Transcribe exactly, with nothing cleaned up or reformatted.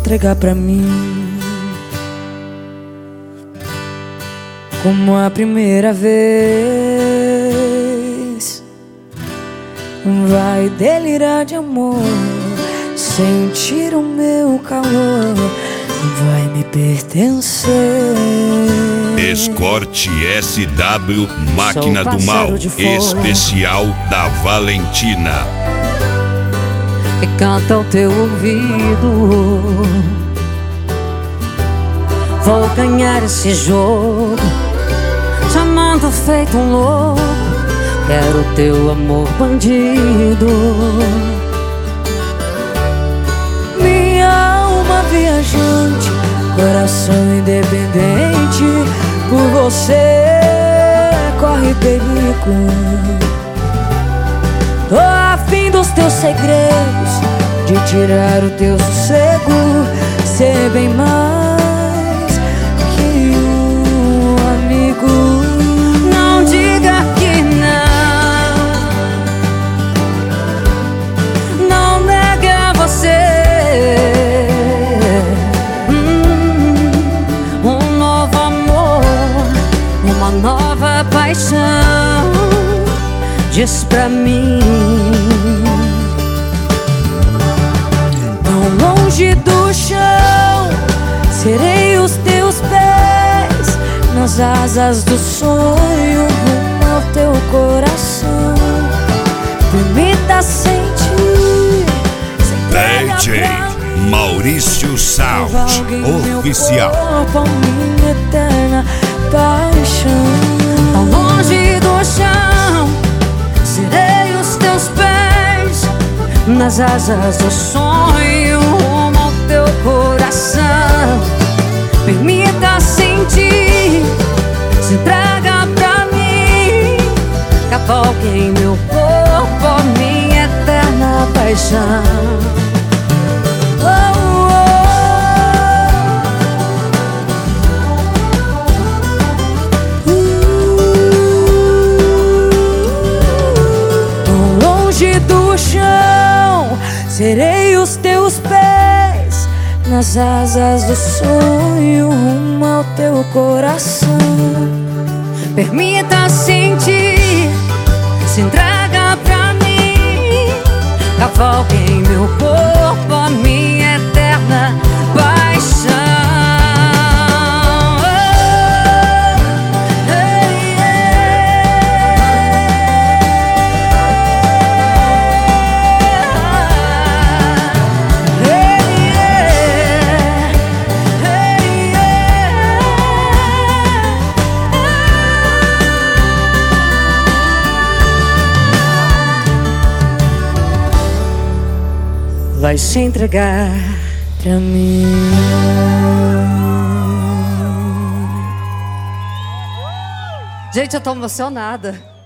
entregar pra mim como a primeira vez. Vai delirar de amor, sentir o meu calor, vai me pertencer. Escort S W Máquina do Mal, especial da Valentina. E canta ao teu ouvido, vou ganhar esse jogo, te amando feito um louco. Quero teu amor bandido, minha alma viajante, coração independente. Por você corre perigo. Tô afim dos teus segredos, de tirar o teu sossego, ser bem mais que um amigo. Não diga que não, não negue a você hum, um novo amor, uma nova paixão. Diz pra mim, tão longe do chão, serei os teus pés, nas asas do sonho, rumo ao teu coração. Permita sentir, D J Maurício Sound Oficial. Corpo, minha eterna paixão. Tão longe do chão, serei os teus pés, nas asas do sonho, rumo ao teu coração. Permita sentir, se entrega pra mim, cavalgue em meu corpo, minha eterna paixão. Do chão, serei os teus pés, nas asas do sonho, rumo ao teu coração. Permita sentir, se entrega pra mim, cavalgue em meu corpo, a minha eterna paixão. Vai se entregar pra mim. Gente, eu tô emocionada.